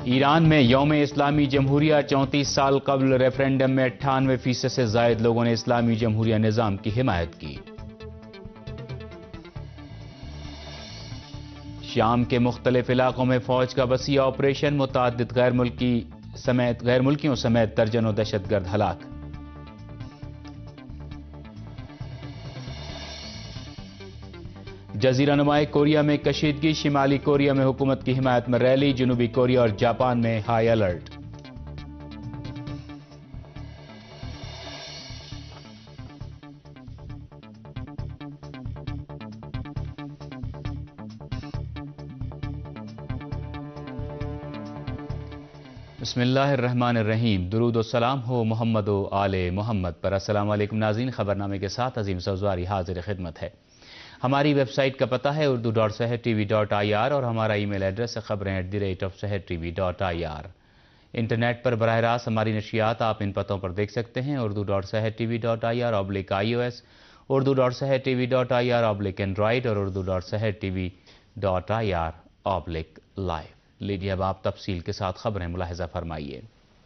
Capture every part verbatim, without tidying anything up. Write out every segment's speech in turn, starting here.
ایران میں یوم اسلامی جمہوریہ چونتیس سال قبل ریفرینڈم میں اٹھانوے فیصد سے زائد لوگوں نے اسلامی جمہوریہ نظام کی حمایت کی۔ شام کے مختلف علاقوں میں فوج کا وسیع آپریشن، متعدد غیر ملکی سمیت غیر ملکیوں سمیت درجنوں دہشت گرد ہلاک۔ جزیرہ نما کوریا میں کشیدگی، شمالی کوریا میں حکومت کی حمایت میں ریلی، جنوبی کوریا اور جاپان میں ہائی الرٹ۔ بسم اللہ الرحمن الرحیم، درود و سلام ہو محمد و آل محمد پر۔ السلام علیکم ناظرین، خبرنامے کے ساتھ عظیم سوزواری حاضر خدمت ہے۔ ہماری ویب سائٹ کا پتہ ہے Urdu dot Sahar T V dot I R اور ہمارا ای میل ایڈریس ہے خبریں at the rate of Sahar T V dot I R. Internet پر براہ راست ہماری نشریات آپ ان پتوں پر دیکھ سکتے ہیں: Urdu dot Sahar T V dot I R oblique I O S, Urdu dot Sahar T V dot I R oblique android اور Urdu dot Sahar T V dot I R oblique live. لیجیے اب آپ تفصیل کے ساتھ خبریں ملاحظہ فرمائیے۔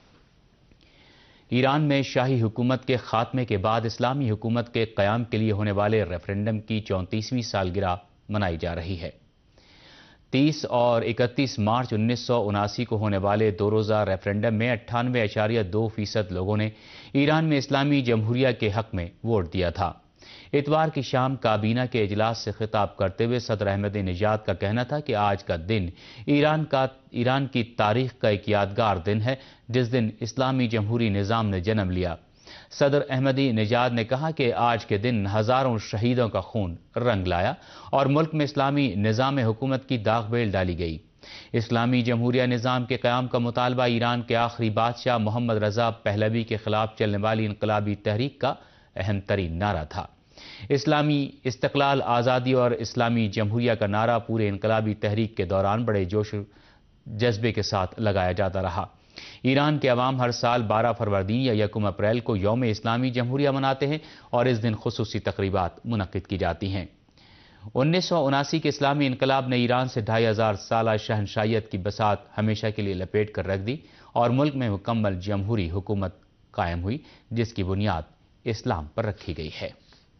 ایران میں شاہی حکومت کے خاتمے کے بعد اسلامی حکومت کے قیام کے لیے ہونے والے ریفرینڈم کی چونتیسویں سالگرہ منائی جا رہی ہے۔ تیس اور اکتیس مارچ انیس سو اناسی کو ہونے والے دو روزہ ریفرینڈم میں اٹھانوے اشاریہ دو فیصد لوگوں نے ایران میں اسلامی جمہوریہ کے حق میں ووٹ دیا تھا۔ اتوار کی شام کابینہ کے اجلاس سے خطاب کرتے ہوئے صدر احمدی نژاد کا کہنا تھا کہ آج کا دن ایران کا ایران کی تاریخ کا ایک یادگار دن ہے، جس دن اسلامی جمہوری نظام نے جنم لیا۔ صدر احمدی نژاد نے کہا کہ آج کے دن ہزاروں شہیدوں کا خون رنگ لایا اور ملک میں اسلامی نظام حکومت کی داغ بیل ڈالی گئی۔ اسلامی جمہوریہ نظام کے قیام کا مطالبہ ایران کے آخری بادشاہ محمد رضا پہلوی کے خلاف چلنے والی انقلابی تحریک کا اہم ترین نعرہ تھا۔ اسلامی استقلال، آزادی اور اسلامی جمہوریہ کا نعرہ پورے انقلابی تحریک کے دوران بڑے جوش و جذبے کے ساتھ لگایا جاتا رہا۔ ایران کے عوام ہر سال بارہ فروردین یا یکم اپریل کو یوم اسلامی جمہوریہ مناتے ہیں اور اس دن خصوصی تقریبات منعقد کی جاتی ہیں۔ انیس سو اناسی کے اسلامی انقلاب نے ایران سے ڈھائی ہزار سالہ شہنشاہیت کی بساط ہمیشہ کے لیے لپیٹ کر رکھ دی اور ملک میں مکمل جمہوری حکومت قائم ہوئی، جس کی بنیاد اسلام پر رکھی گئی ہے۔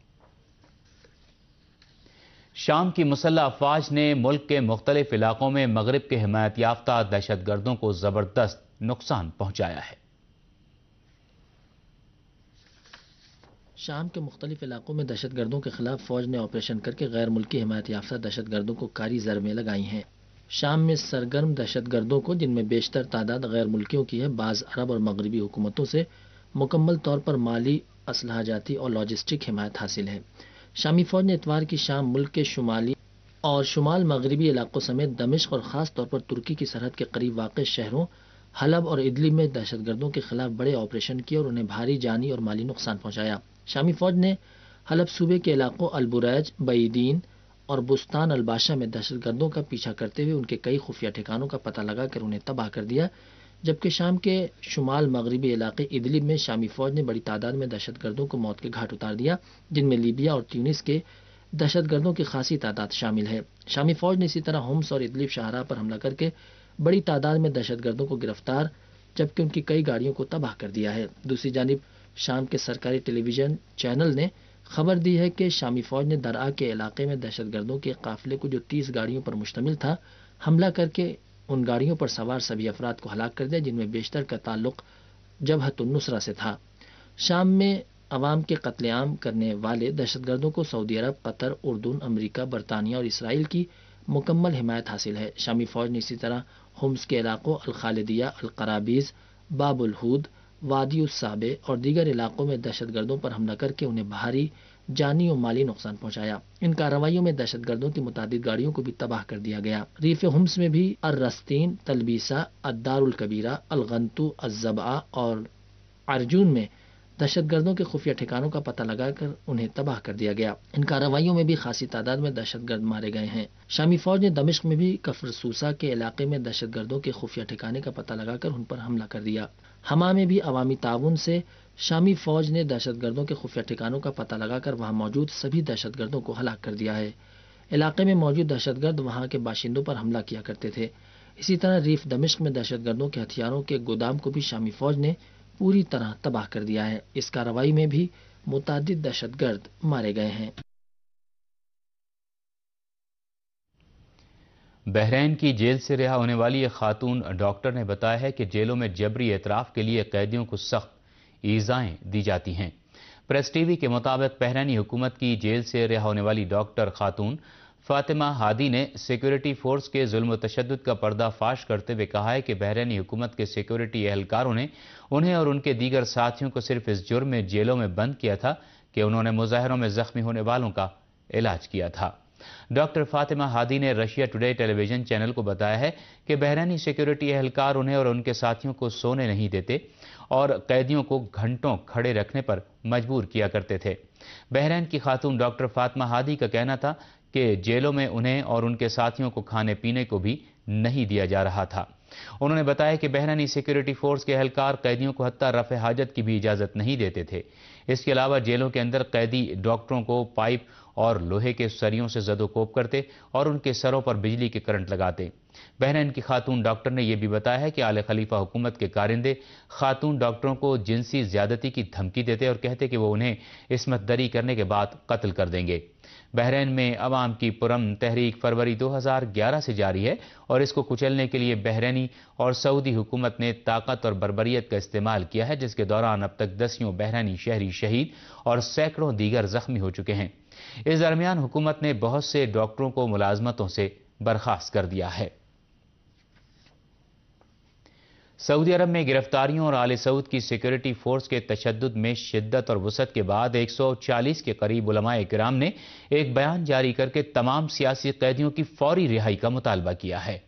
شام کی مسلح افواج نے ملک کے مختلف علاقوں میں مغرب کے حمایت یافتہ دہشت گردوں کو زبردست نقصان پہنچایا ہے۔ شام کے مختلف علاقوں میں دہشت گردوں کے خلاف فوج نے آپریشن کر کے غیر ملکی حمایت یافتہ دہشت گردوں کو کاری ضربیں لگائی ہیں۔ شام میں سرگرم دہشت گردوں کو، جن میں بیشتر تعداد غیر ملکیوں کی ہے، بعض عرب اور مغربی حکومتوں سے مکمل طور پر مالی، اسلحہ جاتی اور لاجسٹک حمایت حاصل ہے۔ شامی فوج نے اتوار کی شام ملک کے شمالی اور شمال مغربی علاقوں سمیت دمشق اور خاص طور پر ترکی کی سرحد کے قریب واقع شہروں حلب اور ادلب میں دہشت گردوں کے خلاف بڑے آپریشن کیے اور انہیں بھاری جانی اور مالی نقصان پہنچایا۔ شامی فوج نے حلب صوبے کے علاقوں البریج، بعیدین اور بستان الباشا میں دہشت گردوں کا پیچھا کرتے ہوئے ان کے کئی خفیہ ٹھکانوں کا پتہ لگا کر انہیں تباہ کر دیا، جبکہ شام کے شمال مغربی علاقے ادلب میں شامی فوج نے بڑی تعداد میں دہشت گردوں کو موت کے گھاٹ اتار دیا، جن میں لیبیا اور تیونس کے دہشت گردوں کی خاصی تعداد شامل ہے۔ شامی فوج نے اسی طرح ہومس اور ادلب شاہراہ پر حملہ کر کے بڑی تعداد میں دہشت گردوں کو گرفتار جبکہ ان کی کئی گاڑیوں کو تباہ کر دیا ہے۔ دوسری جانب شام کے سرکاری ٹیلی ویژن چینل نے خبر دی ہے کہ شامی فوج نے درعا کے علاقے میں دہشت گردوں کے قافلے کو، جو تیس گاڑیوں پر مشتمل تھا، حملہ کر کے ان گاڑیوں پر سوار سبھی افراد کو ہلاک کر دیا، جن میں بیشتر کا تعلق جبہت النصرہ سے تھا۔ شام میں عوام کے قتل عام کرنے والے دہشت گردوں کو سعودی عرب، قطر، اردن، امریکہ، برطانیہ اور اسرائیل کی مکمل حمایت حاصل ہے۔ شامی فوج نے اسی طرح ہومس کے علاقوں الخالدیہ، القرابیز، باب الہود، وادی الصابے اور دیگر علاقوں میں دہشت گردوں پر حملہ کر کے انہیں بھاری جانی و مالی نقصان پہنچایا۔ ان کارروائیوں میں دہشت گردوں کی متعدد گاڑیوں کو بھی تباہ کر دیا گیا۔ ریف ہومس میں بھی الرستین، تلبیسہ، الدار الکبیرہ، الغنتو، الزبعہ اور ارجون میں دہشت گردوں کے خفیہ ٹھکانوں کا پتہ لگا کر انہیں تباہ کر دیا گیا۔ ان کارروائیوں میں بھی خاصی تعداد میں دہشت گرد مارے گئے ہیں۔ شامی فوج نے دمشق میں بھی کفر سوسا کے علاقے میں دہشت گردوں کے خفیہ ٹھکانے کا پتہ لگا کر ان پر حملہ کر دیا۔ حما میں بھی عوامی تعاون سے شامی فوج نے دہشت گردوں کے خفیہ ٹھکانوں کا پتہ لگا کر وہاں موجود سبھی دہشت گردوں کو ہلاک کر دیا ہے۔ علاقے میں موجود دہشت گرد وہاں کے باشندوں پر حملہ کیا کرتے تھے۔ اسی طرح ریف دمشق میں دہشت گردوں کے ہتھیاروں کے گودام کو بھی شامی فوج نے پوری طرح تباہ کر دیا ہے۔ اس کارروائی میں بھی متعدد دہشت گرد مارے گئے ہیں۔ بحرین کی جیل سے رہا ہونے والی ایک خاتون ڈاکٹر نے بتایا ہے کہ جیلوں میں جبری اعتراف کے لیے قیدیوں کو سخت ایذائیں دی جاتی ہیں۔ پریس ٹی وی کے مطابق بحرینی حکومت کی جیل سے رہا ہونے والی ڈاکٹر خاتون فاطمہ ہادی نے سیکورٹی فورس کے ظلم و تشدد کا پردہ فاش کرتے ہوئے کہا ہے کہ بحرینی حکومت کے سیکورٹی اہلکاروں نے انہیں اور ان کے دیگر ساتھیوں کو صرف اس جرم میں جیلوں میں بند کیا تھا کہ انہوں نے مظاہروں میں زخمی ہونے والوں کا علاج کیا تھا۔ ڈاکٹر فاطمہ ہادی نے Russia today television channel کو بتایا ہے کہ بحرینی سیکورٹی اہلکار انہیں اور ان کے ساتھیوں کو سونے نہیں دیتے اور قیدیوں کو گھنٹوں کھڑے رکھنے پر مجبور کیا کرتے تھے۔ بحرین کی خاتون ڈاکٹر فاطمہ ہادی کا کہنا تھا کہ جیلوں میں انہیں اور ان کے ساتھیوں کو کھانے پینے کو بھی نہیں دیا جا رہا تھا۔ انہوں نے بتایا کہ بحرینی سیکورٹی فورس کے اہلکار قیدیوں کو حتی رفع حاجت کی بھی اجازت نہیں دیتے تھے۔ اس کے علاوہ جیلوں کے اندر قیدی ڈاکٹروں کو پائپ اور لوہے کے سریوں سے زد و کوب کرتے اور ان کے سروں پر بجلی کے کرنٹ لگاتے۔ بحرین کی خاتون ڈاکٹر نے یہ بھی بتایا ہے کہ آل خلیفہ حکومت کے کارندے خاتون ڈاکٹروں کو جنسی زیادتی کی دھمکی دیتے اور کہتے کہ وہ انہیں عصمت دری کرنے کے بعد قتل کر دیں گے۔ بحرین میں عوام کی پرامن تحریک فروری دو ہزار گیارہ سے جاری ہے اور اس کو کچلنے کے لیے بحرینی اور سعودی حکومت نے طاقت اور بربریت کا استعمال کیا ہے، جس کے دوران اب تک دسیوں بحرینی شہری شہید اور سینکڑوں دیگر زخمی ہو چکے ہیں۔ اس درمیان حکومت نے بہت سے ڈاکٹروں کو ملازمتوں سے برخاست کر دیا ہے۔ سعودی عرب میں گرفتاریوں اور آل سعود کی سیکورٹی فورس کے تشدد میں شدت اور وسعت کے بعد ایک سو چالیس کے قریب علماء کرام نے ایک بیان جاری کر کے تمام سیاسی قیدیوں کی فوری رہائی کا مطالبہ کیا ہے۔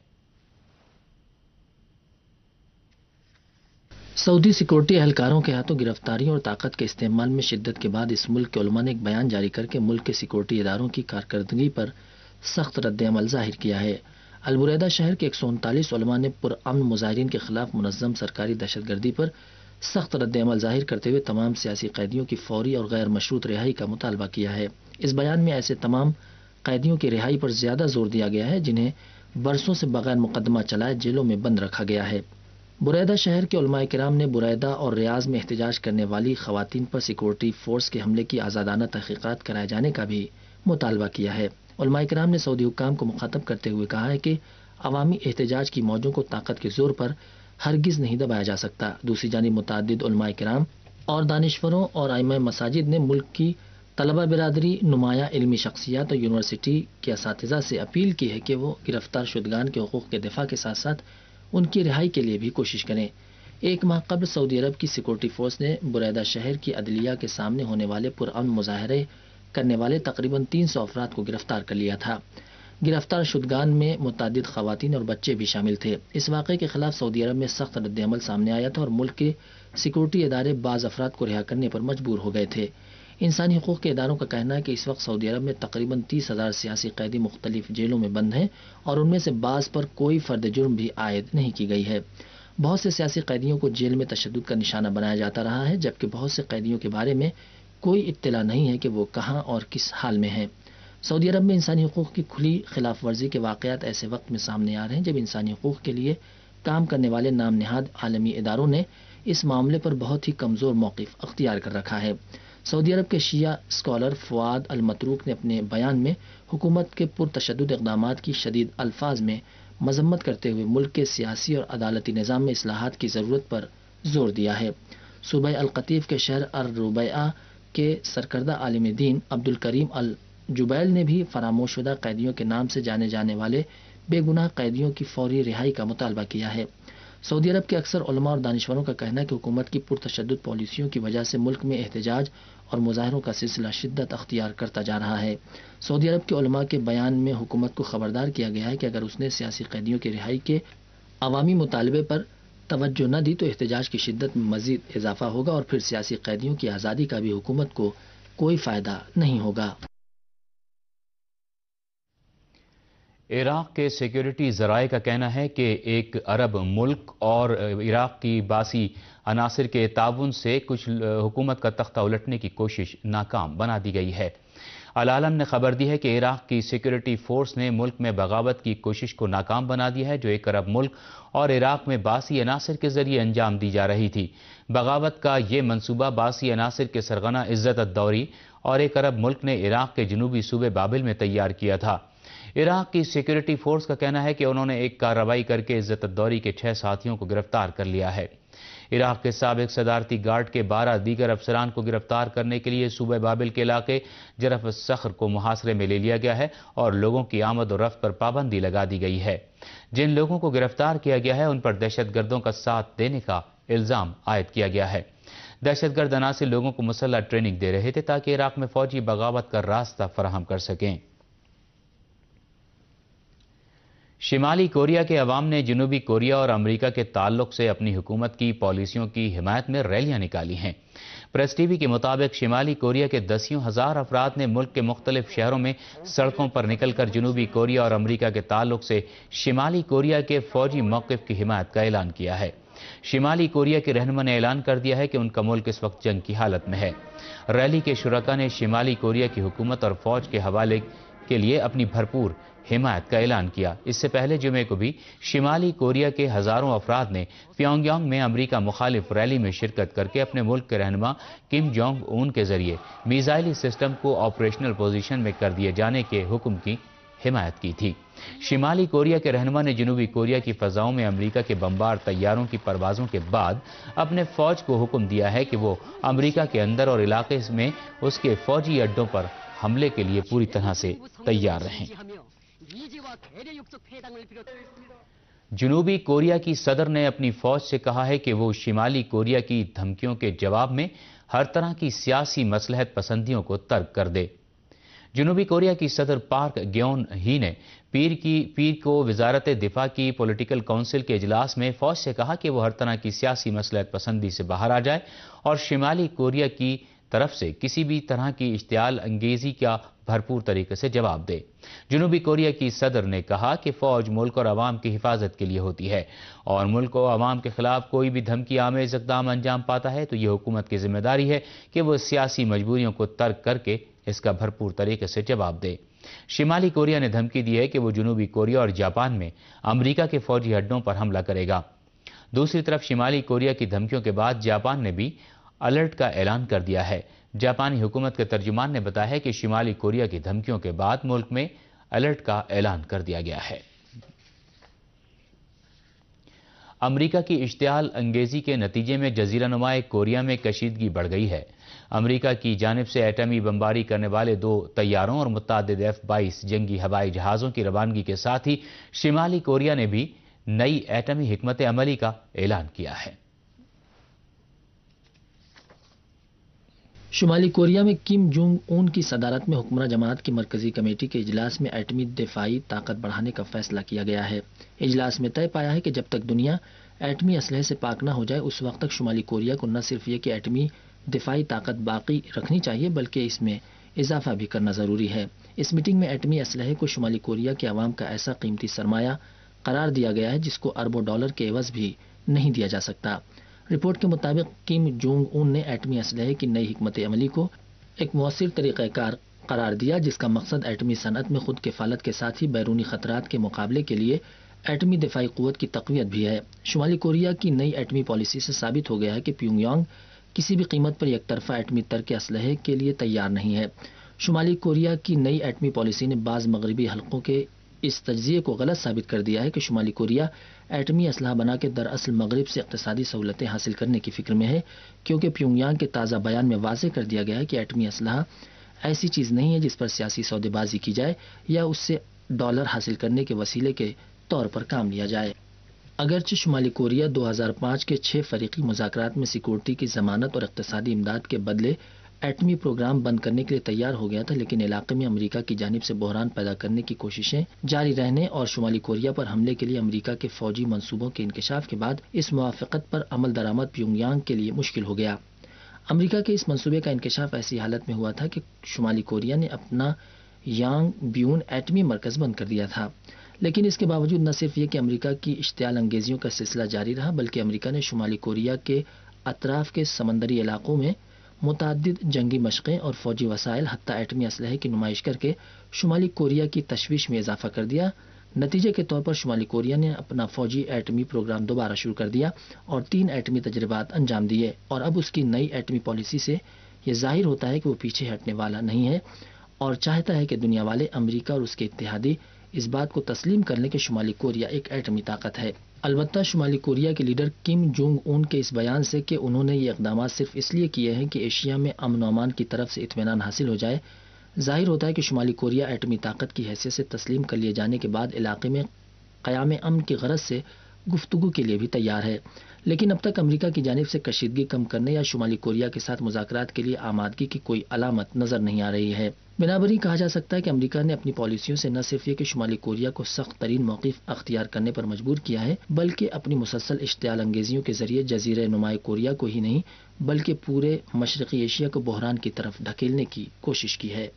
سعودی سیکورٹی اہلکاروں کے ہاتھوں گرفتاریوں اور طاقت کے استعمال میں شدت کے بعد اس ملک کے علماء نے ایک بیان جاری کر کے ملک کے سیکورٹی اداروں کی کارکردگی پر سخت رد عمل ظاہر کیا ہے۔ البریدہ شہر کے ایک سو انتالیس علماء نے پرامن مظاہرین کے خلاف منظم سرکاری دہشت گردی پر سخت رد عمل ظاہر کرتے ہوئے تمام سیاسی قیدیوں کی فوری اور غیر مشروط رہائی کا مطالبہ کیا ہے۔ اس بیان میں ایسے تمام قیدیوں کی رہائی پر زیادہ زور دیا گیا ہے جنہیں برسوں سے بغیر مقدمہ چلائے جیلوں میں بند رکھا گیا ہے۔ بریدہ شہر کے علماء کرام نے بریدہ اور ریاض میں احتجاج کرنے والی خواتین پر سیکورٹی فورس کے حملے کی آزادانہ تحقیقات کرائے جانے کا بھی مطالبہ کیا ہے۔ علماء کرام نے سعودی حکام کو مخاطب کرتے ہوئے کہا ہے کہ عوامی احتجاج کی موجوں کو طاقت کے زور پر ہرگز نہیں دبایا جا سکتا۔ دوسری جانب متعدد علماء کرام اور دانشوروں اور ائمہ مساجد نے ملک کی طلبہ برادری، نمایاں علمی شخصیات اور یونیورسٹی کے اساتذہ سے اپیل کی ہے کہ وہ گرفتار شدگان کے حقوق کے دفاع کے ساتھ ساتھ ان کی رہائی کے لیے بھی کوشش کریں۔ ایک ماہ قبل سعودی عرب کی سیکورٹی فورس نے بریدہ شہر کی عدلیہ کے سامنے ہونے والے پرامن مظاہرے کرنے والے تقریباً تین سو افراد کو گرفتار کر لیا تھا۔ گرفتار شدگان میں متعدد خواتین اور بچے بھی شامل تھے۔ اس واقعے کے خلاف سعودی عرب میں سخت رد عمل سامنے آیا تھا اور ملک کے سیکورٹی ادارے بعض افراد کو رہا کرنے پر مجبور ہو گئے تھے۔ انسانی حقوق کے اداروں کا کہنا ہے کہ اس وقت سعودی عرب میں تقریباً تیس ہزار سیاسی قیدی مختلف جیلوں میں بند ہیں اور ان میں سے بعض پر کوئی فرد جرم بھی عائد نہیں کی گئی ہے۔ بہت سے سیاسی قیدیوں کو جیل میں تشدد کا نشانہ بنایا جاتا رہا ہے، جبکہ بہت سے قیدیوں کے بارے میں کوئی اطلاع نہیں ہے کہ وہ کہاں اور کس حال میں ہیں۔ سعودی عرب میں انسانی حقوق کی کھلی خلاف ورزی کے واقعات ایسے وقت میں سامنے آ رہے ہیں جب انسانی حقوق کے لیے کام کرنے والے نام نہاد عالمی اداروں نے اس معاملے پر بہت ہی کمزور موقف اختیار کر رکھا ہے۔ سعودی عرب کے شیعہ اسکالر فواد المتروک نے اپنے بیان میں حکومت کے پرتشدد اقدامات کی شدید الفاظ میں مذمت کرتے ہوئے ملک کے سیاسی اور عدالتی نظام میں اصلاحات کی ضرورت پر زور دیا ہے۔ صوبہ القطیف کے شہر الربیعہ کے سرکردہ عالم دین عبد الکریم الجبیل نے بھی فراموش شدہ قیدیوں کے نام سے جانے جانے والے بے گناہ قیدیوں کی فوری رہائی کا مطالبہ کیا ہے۔ سعودی عرب کے اکثر علماء اور دانشوروں کا کہنا ہے کہ حکومت کی پرتشدد پالیسیوں کی وجہ سے ملک میں احتجاج اور مظاہروں کا سلسلہ شدت اختیار کرتا جا رہا ہے۔ سعودی عرب کے علماء کے بیان میں حکومت کو خبردار کیا گیا ہے کہ اگر اس نے سیاسی قیدیوں کی رہائی کے عوامی مطالبے پر توجہ نہ دی تو احتجاج کی شدت میں مزید اضافہ ہوگا اور پھر سیاسی قیدیوں کی آزادی کا بھی حکومت کو کوئی فائدہ نہیں ہوگا۔ عراق کے سیکیورٹی ذرائع کا کہنا ہے کہ ایک عرب ملک اور عراق کی باسی عناصر کے تعاون سے کچھ حکومت کا تختہ الٹنے کی کوشش ناکام بنا دی گئی ہے۔ العالم نے خبر دی ہے کہ عراق کی سیکورٹی فورس نے ملک میں بغاوت کی کوشش کو ناکام بنا دیا ہے جو ایک ارب ملک اور عراق میں باسی عناصر کے ذریعے انجام دی جا رہی تھی۔ بغاوت کا یہ منصوبہ باسی عناصر کے سرغنہ عزت الدوری اور ایک ارب ملک نے عراق کے جنوبی صوبے بابل میں تیار کیا تھا۔ عراق کی سیکورٹی فورس کا کہنا ہے کہ انہوں نے ایک کارروائی کر کے عزت الدوری کے چھ ساتھیوں کو گرفتار کر لیا ہے۔ عراق کے سابق صدارتی گارڈ کے بارہ دیگر افسران کو گرفتار کرنے کے لیے صوبہ بابل کے علاقے جرف الصخر کو محاصرے میں لے لیا گیا ہے اور لوگوں کی آمد و رفت پر پابندی لگا دی گئی ہے۔ جن لوگوں کو گرفتار کیا گیا ہے ان پر دہشت گردوں کا ساتھ دینے کا الزام عائد کیا گیا ہے۔ دہشت گرد عناصر لوگوں کو مسلح ٹریننگ دے رہے تھے تاکہ عراق میں فوجی بغاوت کا راستہ فراہم کر سکیں۔ شمالی کوریا کے عوام نے جنوبی کوریا اور امریکہ کے تعلق سے اپنی حکومت کی پالیسیوں کی حمایت میں ریلیاں نکالی ہیں۔ پریس ٹی وی کے مطابق شمالی کوریا کے دسیوں ہزار افراد نے ملک کے مختلف شہروں میں سڑکوں پر نکل کر جنوبی کوریا اور امریکہ کے تعلق سے شمالی کوریا کے فوجی موقف کی حمایت کا اعلان کیا ہے۔ شمالی کوریا کے رہنما نے اعلان کر دیا ہے کہ ان کا ملک اس وقت جنگ کی حالت میں ہے۔ ریلی کے شرکا نے شمالی کوریا کی حکومت اور فوج کے حوالے کے لیے اپنی بھرپور حمایت کا اعلان کیا۔ اس سے پہلے جمعے کو بھی شمالی کوریا کے ہزاروں افراد نے پیونگ یانگ میں امریکہ مخالف ریلی میں شرکت کر کے اپنے ملک کے رہنما کم جونگ اون کے ذریعے میزائلی سسٹم کو آپریشنل پوزیشن میں کر دیے جانے کے حکم کی حمایت کی تھی۔ شمالی کوریا کے رہنما نے جنوبی کوریا کی فضاؤں میں امریکہ کے بمبار طیاروں کی پروازوں کے بعد اپنے فوج کو حکم دیا ہے کہ وہ امریکہ کے اندر اور علاقے میں اس کے فوجی اڈوں پر حملے کے لیے پوری طرح سے تیار رہیں۔ جنوبی کوریا کی صدر نے اپنی فوج سے کہا ہے کہ وہ شمالی کوریا کی دھمکیوں کے جواب میں ہر طرح کی سیاسی مصلحت پسندیوں کو ترک کر دے۔ جنوبی کوریا کی صدر پارک گیون ہی نے پیر کی پیر کو وزارت دفاع کی پولیٹیکل کونسل کے اجلاس میں فوج سے کہا کہ وہ ہر طرح کی سیاسی مصلحت پسندی سے باہر آ جائے اور شمالی کوریا کی طرف سے کسی بھی طرح کی اشتعال انگیزی کا بھرپور طریقے سے جواب دے۔ جنوبی کوریا کی صدر نے کہا کہ فوج ملک اور عوام کی حفاظت کے لیے ہوتی ہے اور ملک اور عوام کے خلاف کوئی بھی دھمکی آمیز اقدام انجام پاتا ہے تو یہ حکومت کی ذمہ داری ہے کہ وہ سیاسی مجبوریوں کو ترک کر کے اس کا بھرپور طریقے سے جواب دے۔ شمالی کوریا نے دھمکی دی ہے کہ وہ جنوبی کوریا اور جاپان میں امریکہ کے فوجی اڈوں پر حملہ کرے گا۔ دوسری طرف شمالی کوریا کی دھمکیوں کے بعد جاپان نے بھی الرٹ کا اعلان کر دیا ہے۔ جاپانی حکومت کے ترجمان نے بتایا ہے کہ شمالی کوریا کی دھمکیوں کے بعد ملک میں الرٹ کا اعلان کر دیا گیا ہے۔ امریکہ کی اشتعال انگیزی کے نتیجے میں جزیرہ نما کوریا میں کشیدگی بڑھ گئی ہے۔ امریکہ کی جانب سے ایٹمی بمباری کرنے والے دو طیاروں اور متعدد ایف بائیس جنگی ہوائی جہازوں کی روانگی کے ساتھ ہی شمالی کوریا نے بھی نئی ایٹمی حکمت عملی کا اعلان کیا ہے۔ شمالی کوریا میں کم جونگ اون کی صدارت میں حکمراں جماعت کی مرکزی کمیٹی کے اجلاس میں ایٹمی دفاعی طاقت بڑھانے کا فیصلہ کیا گیا ہے۔ اجلاس میں طے پایا ہے کہ جب تک دنیا ایٹمی اسلحے سے پاک نہ ہو جائے اس وقت تک شمالی کوریا کو نہ صرف یہ کہ ایٹمی دفاعی طاقت باقی رکھنی چاہیے بلکہ اس میں اضافہ بھی کرنا ضروری ہے۔ اس میٹنگ میں ایٹمی اسلحے کو شمالی کوریا کے عوام کا ایسا قیمتی سرمایہ قرار دیا گیا ہے جس کو اربوں ڈالر کے عوض بھی نہیں دیا جا سکتا۔ رپورٹ کے مطابق کم جونگ اون نے ایٹمی اسلحے کی نئی حکمت عملی کو ایک مؤثر طریقہ کار قرار دیا جس کا مقصد ایٹمی صنعت میں خود کفالت کے ساتھ ہی بیرونی خطرات کے مقابلے کے لیے ایٹمی دفاعی قوت کی تقویت بھی ہے۔ شمالی کوریا کی نئی ایٹمی پالیسی سے ثابت ہو گیا ہے کہ پیونگ یانگ کسی بھی قیمت پر یک طرفہ ایٹمی ترک اسلحے کے لیے تیار نہیں ہے۔ شمالی کوریا کی نئی ایٹمی پالیسی نے بعض مغربی حلقوں کے اس تجزیے کو غلط ثابت کر دیا ہے کہ شمالی کوریا ایٹمی اسلحہ بنا کے دراصل مغرب سے اقتصادی سہولتیں حاصل کرنے کی فکر میں ہے، کیونکہ پیونگ یانگ کے تازہ بیان میں واضح کر دیا گیا ہے کہ ایٹمی اسلحہ ایسی چیز نہیں ہے جس پر سیاسی سودے بازی کی جائے یا اس سے ڈالر حاصل کرنے کے وسیلے کے طور پر کام لیا جائے۔ اگرچہ شمالی کوریا دو ہزار پانچ کے چھ فریقی مذاکرات میں سیکورٹی کی ضمانت اور اقتصادی امداد کے بدلے ایٹمی پروگرام بند کرنے کے لیے تیار ہو گیا تھا، لیکن علاقے میں امریکہ کی جانب سے بحران پیدا کرنے کی کوششیں جاری رہنے اور شمالی کوریا پر حملے کے لیے امریکہ کے فوجی منصوبوں کے انکشاف کے بعد اس موافقت پر عمل درآمد پیونگ یانگ کے لیے مشکل ہو گیا۔ امریکہ کے اس منصوبے کا انکشاف ایسی حالت میں ہوا تھا کہ شمالی کوریا نے اپنا یانگ بیون ایٹمی مرکز بند کر دیا تھا، لیکن اس کے باوجود نہ صرف یہ کہ امریکہ کی اشتعال انگیزیوں کا سلسلہ جاری رہا بلکہ امریکہ نے شمالی کوریا کے اطراف کے سمندری علاقوں میں متعدد جنگی مشقیں اور فوجی وسائل حتیٰ ایٹمی اسلحے کی نمائش کر کے شمالی کوریا کی تشویش میں اضافہ کر دیا۔ نتیجے کے طور پر شمالی کوریا نے اپنا فوجی ایٹمی پروگرام دوبارہ شروع کر دیا اور تین ایٹمی تجربات انجام دیے، اور اب اس کی نئی ایٹمی پالیسی سے یہ ظاہر ہوتا ہے کہ وہ پیچھے ہٹنے والا نہیں ہے اور چاہتا ہے کہ دنیا والے امریکہ اور اس کے اتحادی اس بات کو تسلیم کر لیں کہ شمالی کوریا ایک ایٹمی طاقت ہے۔ البتہ شمالی کوریا کے لیڈر کم جونگ اون کے اس بیان سے کہ انہوں نے یہ اقدامات صرف اس لیے کیے ہیں کہ ایشیا میں امن و امان کی طرف سے اطمینان حاصل ہو جائے، ظاہر ہوتا ہے کہ شمالی کوریا ایٹمی طاقت کی حیثیت سے تسلیم کر لیے جانے کے بعد علاقے میں قیام امن کی غرض سے گفتگو کے لیے بھی تیار ہے، لیکن اب تک امریکہ کی جانب سے کشیدگی کم کرنے یا شمالی کوریا کے ساتھ مذاکرات کے لیے آمادگی کی کوئی علامت نظر نہیں آ رہی ہے۔ بنابراً کہا جا سکتا ہے کہ امریکہ نے اپنی پالیسیوں سے نہ صرف یہ کہ شمالی کوریا کو سخت ترین موقف اختیار کرنے پر مجبور کیا ہے، بلکہ اپنی مسلسل اشتعال انگیزیوں کے ذریعے جزیرہ نمائے کوریا کو ہی نہیں بلکہ پورے مشرقی ایشیا کو بحران کی طرف ڈھکیلنے کی کوشش کی ہے۔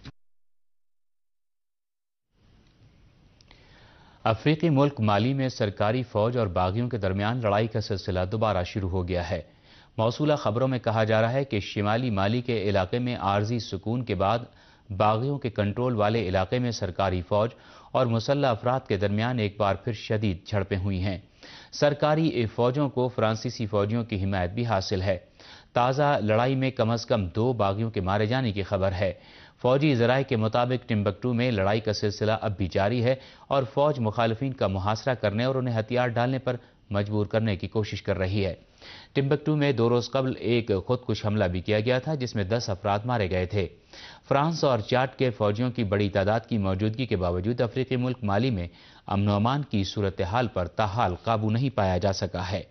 افریقی ملک مالی میں سرکاری فوج اور باغیوں کے درمیان لڑائی کا سلسلہ دوبارہ شروع ہو گیا ہے۔ موصولہ خبروں میں کہا جا رہا ہے کہ شمالی مالی کے علاقے میں عارضی سکون کے بعد باغیوں کے کنٹرول والے علاقے میں سرکاری فوج اور مسلح افراد کے درمیان ایک بار پھر شدید جھڑپیں ہوئی ہیں۔ سرکاری فوجوں کو فرانسیسی فوجیوں کی حمایت بھی حاصل ہے۔ تازہ لڑائی میں کم از کم دو باغیوں کے مارے جانے کی خبر ہے۔ فوجی ذرائع کے مطابق ٹمبکٹو میں لڑائی کا سلسلہ اب بھی جاری ہے اور فوج مخالفین کا محاصرہ کرنے اور انہیں ہتھیار ڈالنے پر مجبور کرنے کی کوشش کر رہی ہے۔ ٹمبکٹو میں دو روز قبل ایک خودکش حملہ بھی کیا گیا تھا جس میں دس افراد مارے گئے تھے۔ فرانس اور چاڈ کے فوجیوں کی بڑی تعداد کی موجودگی کے باوجود افریقی ملک مالی میں امن و امان کی صورتحال پر تاحال قابو نہیں پایا جا سکا ہے۔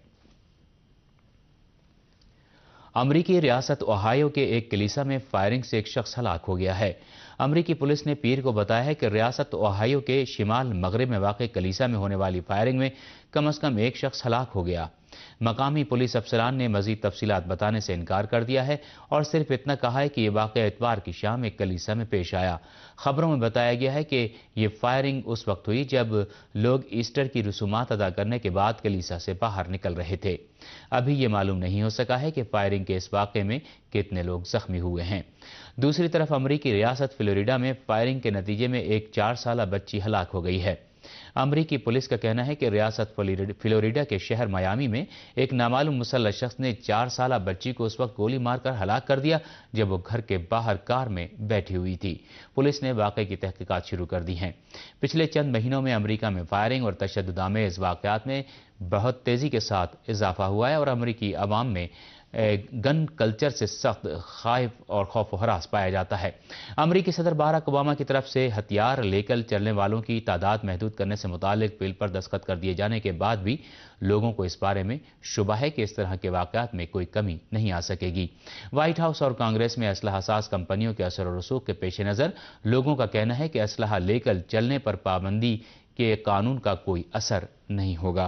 امریکی ریاست اوہایو کے ایک کلیسا میں فائرنگ سے ایک شخص ہلاک ہو گیا ہے۔ امریکی پولیس نے پیر کو بتایا ہے کہ ریاست اوہایو کے شمال مغرب میں واقع کلیسا میں ہونے والی فائرنگ میں کم از کم ایک شخص ہلاک ہو گیا۔ مقامی پولیس افسران نے مزید تفصیلات بتانے سے انکار کر دیا ہے اور صرف اتنا کہا ہے کہ یہ واقعہ اتوار کی شام ایک کلیسا میں پیش آیا۔ خبروں میں بتایا گیا ہے کہ یہ فائرنگ اس وقت ہوئی جب لوگ ایسٹر کی رسومات ادا کرنے کے بعد کلیسا سے باہر نکل رہے تھے۔ ابھی یہ معلوم نہیں ہو سکا ہے کہ فائرنگ کے اس واقعے میں کتنے لوگ زخمی ہوئے ہیں۔ دوسری طرف امریکی ریاست فلوریڈا میں فائرنگ کے نتیجے میں ایک چار سالہ بچی ہلاک ہو گئی ہے۔ امریکی پولیس کا کہنا ہے کہ ریاست فلوریڈا کے شہر میامی میں ایک نامعلوم مسلح شخص نے چار سالہ بچی کو اس وقت گولی مار کر ہلاک کر دیا جب وہ گھر کے باہر کار میں بیٹھی ہوئی تھی۔ پولیس نے واقعے کی تحقیقات شروع کر دی ہیں۔ پچھلے چند مہینوں میں امریکہ میں فائرنگ اور تشدد آمیز واقعات میں بہت تیزی کے ساتھ اضافہ ہوا ہے اور امریکی عوام میں گن کلچر سے سخت خائف اور خوف و ہراس پایا جاتا ہے۔ امریکی صدر باراک اوباما کی طرف سے ہتھیار لے کر چلنے والوں کی تعداد محدود کرنے سے متعلق بل پر دستخط کر دیے جانے کے بعد بھی لوگوں کو اس بارے میں شبہ ہے کہ اس طرح کے واقعات میں کوئی کمی نہیں آ سکے گی۔ وائٹ ہاؤس اور کانگریس میں اسلحہ ساز کمپنیوں کے اثر و رسوخ کے پیش نظر لوگوں کا کہنا ہے کہ اسلحہ لے کر چلنے پر پابندی کے قانون کا کوئی اثر نہیں ہوگا۔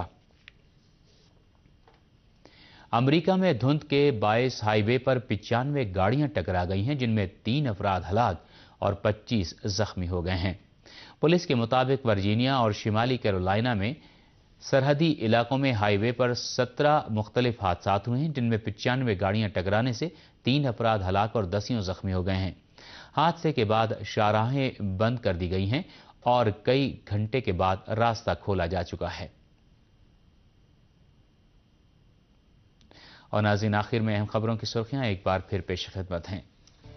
امریکہ میں دھند کے باعث ہائی وے پر پچانوے گاڑیاں ٹکرا گئی ہیں جن میں تین افراد ہلاک اور پچیس زخمی ہو گئے ہیں۔ پولیس کے مطابق ورجینیا اور شمالی کیرولائنا میں سرحدی علاقوں میں ہائی وے پر سترہ مختلف حادثات ہوئے ہیں جن میں پچانوے گاڑیاں ٹکرانے سے تین افراد ہلاک اور دسیوں زخمی ہو گئے ہیں۔ حادثے کے بعد شاہراہیں بند کر دی گئی ہیں اور کئی گھنٹے کے بعد راستہ کھولا جا چکا ہے۔ اور ناظرین آخر میں اہم خبروں کی سرخیاں ایک بار پھر پیش خدمت ہیں۔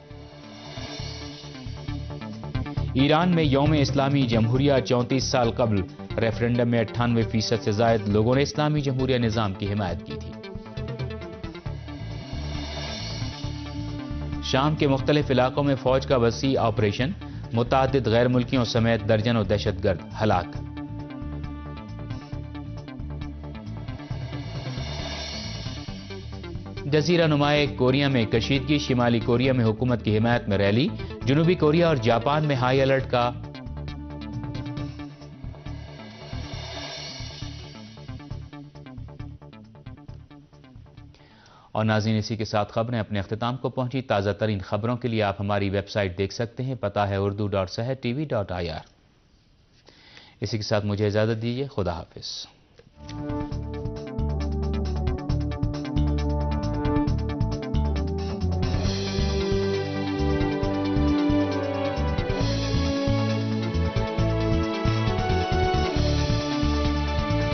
ایران میں یوم اسلامی جمہوریہ چونتیس سال قبل ریفرنڈم میں اٹھانوے فیصد سے زائد لوگوں نے اسلامی جمہوریہ نظام کی حمایت کی تھی۔ شام کے مختلف علاقوں میں فوج کا وسیع آپریشن، متعدد غیر ملکیوں سمیت درجنوں دہشت گرد ہلاک۔ جزیرہ نمائے کوریا میں کشیدگی، شمالی کوریا میں حکومت کی حمایت میں ریلی، جنوبی کوریا اور جاپان میں ہائی الرٹ کا اور ناظرین اسی کے ساتھ خبریں اپنے اختتام کو پہنچی۔ تازہ ترین خبروں کے لیے آپ ہماری ویب سائٹ دیکھ سکتے ہیں، پتہ ہے Urdu dot Sahar T V dot I R. اسی کے ساتھ مجھے اجازت دیجیے، خدا حافظ۔